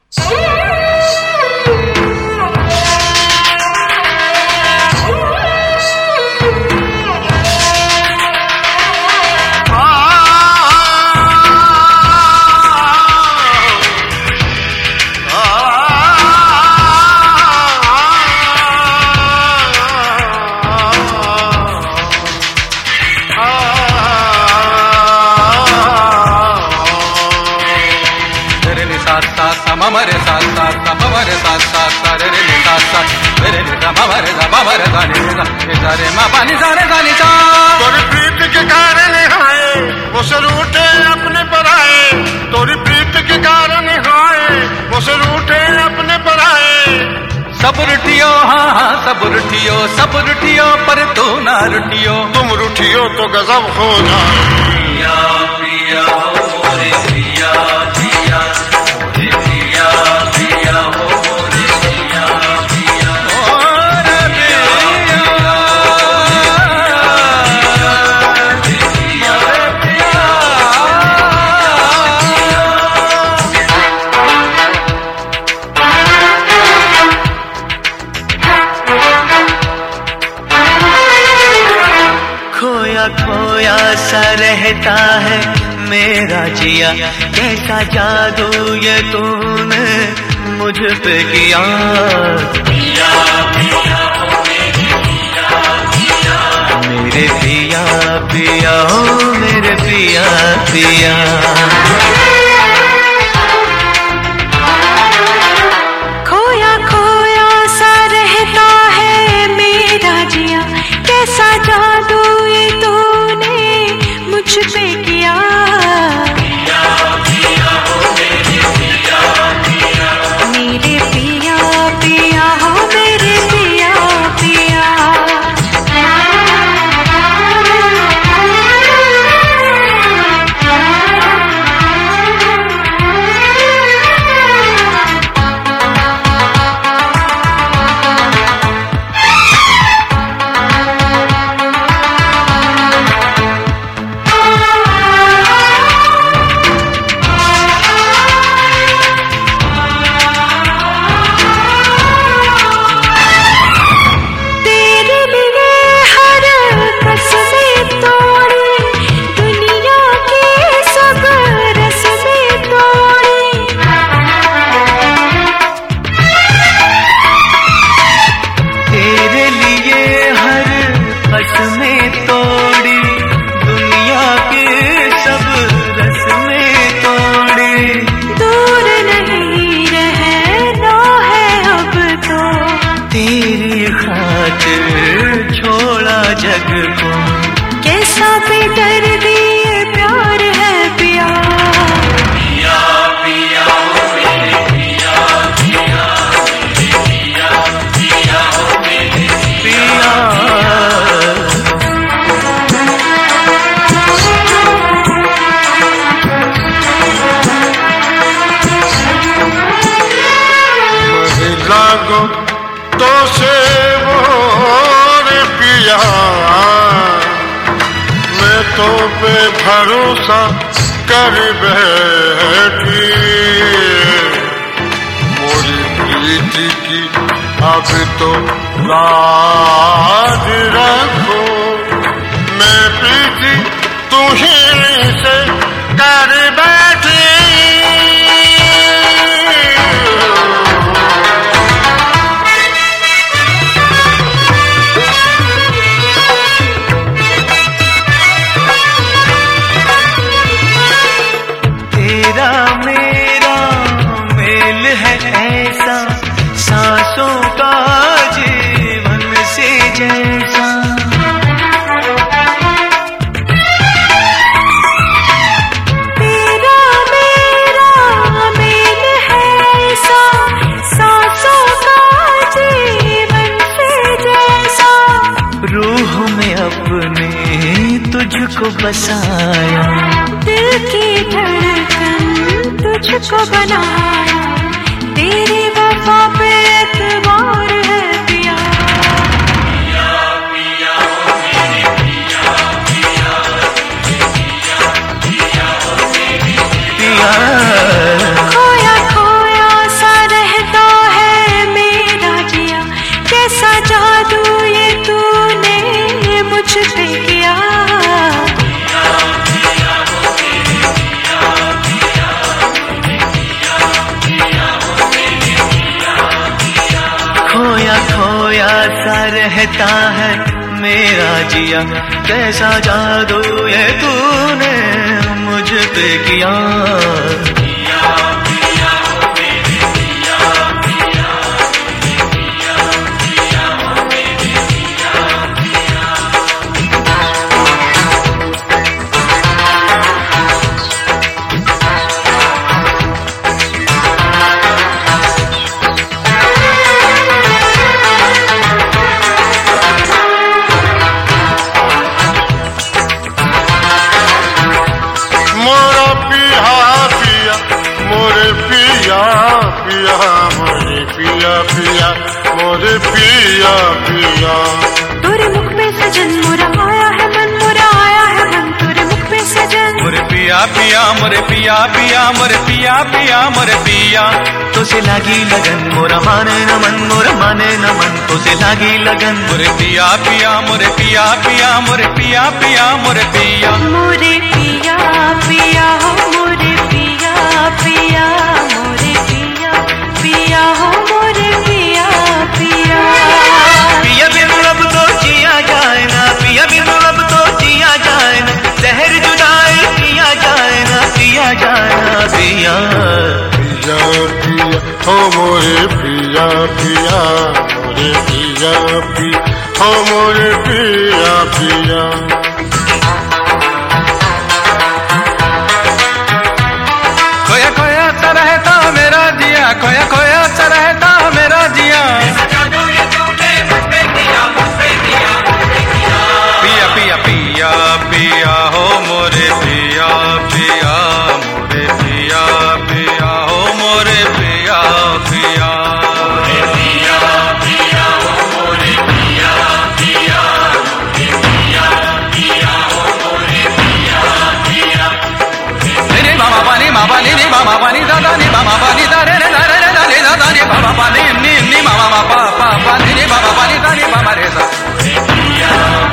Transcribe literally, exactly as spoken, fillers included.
मरे साथ साथ मरे साथ साथ रे रे साथ साथ रे रे गा मरे गा मरे गा रे गा रे मा पानी सारे गानी सा तोरी प्रीत के कारण हाय वो से रूठे अपने पराए, तोरी प्रीत के कारण हाय वो से रूठे अपने पराए। सब रुठियो हाँ हाँ सब रुठियो सब रुठियो पर तू ना रुठियो, तुम रुठियो तो गजब हो जाए। पिया पिया हो रे पिया पिया खोया सा रहता है मेरा जिया, कैसा जादू ये तूने मुझ पे किया। पिया पिया हो मेरे पिया पिया हो मेरे पिया पिया। खोया खोया सा रहता है मेरा जिया, कैसा जादू ये तूने मुझ पे किया। पिया पिया हो मेरे पिया पिया, मेरे पिया पिया हो मेरे पिया पिया। छोड़ा जग को कैसा बेदर्दी ये प्यार है पिया। पिया पिया हो मेरे पिया पिया मेरे पिया पिया हो मेरे पिया। महिला को तो से मैं तो बेभरोसा कर बैठी, मोरी प्रीति की अब तो लाज रखो, मैं प्रीति तुम्हीं से कर बैठी। मेरा मेल है ऐसा सांसों का जीवन से जैसा, तेरा मेरा मेल है ऐसा सांसों का जीवन से जैसा। रूह में अपने तुझको बसाया, दिल की धड़कन तुझको बनाया, तेरी वफा पे एतबार है पिया। पिया पिया हो मेरे पिया पिया पिया पिया हो मेरे पिया। खोया खोया सा रहता है मेरा जिया, कैसा जादू ये तूने मुझ पे किया। पिया मोरे पिया पिया, तेरे मुख पे सजन मोरा आया है मन, मोरा आया है मन तेरे मुख पे सजन। मोरे पिया पिया मोरे पिया पिया मोरे पिया पिया मोरे पिया, तो से लागी लगन मोरा माने न मन, मोरा माने न मन तो से लागी लगन। मोरे पिया पिया मोरे पिया पिया मोरे पिया पिया मोरे पिया, मोरे पिया पिया हो मोरे पिया पिया, मोरे पिया पिया हो मोरे पिया पिया। पिया बिन अब तो जिया जाए ना, पिया बिन अब तो जिया जाए ना, जहर जुदाई पिया जाए ना, पिया जाए ना पिया। पिया पिया हो मोरे पिया पिया, मोरे पिया पिया हो मोरे पिया पिया। खोया खोया सा रहता मेरा जिया, खोया खोया सा रहता मेरा जिया। पिया पिया पिया पिया हो मोरे पिया पिया, मोरे पिया पिया हो मोरे पिया पिया। Mama pani mama ni ni mama pani da da ni mama pani da re re da re re da ni da da ni mama pani ni ni mama pa pa pa ni ni mama pani da ni mama re sa.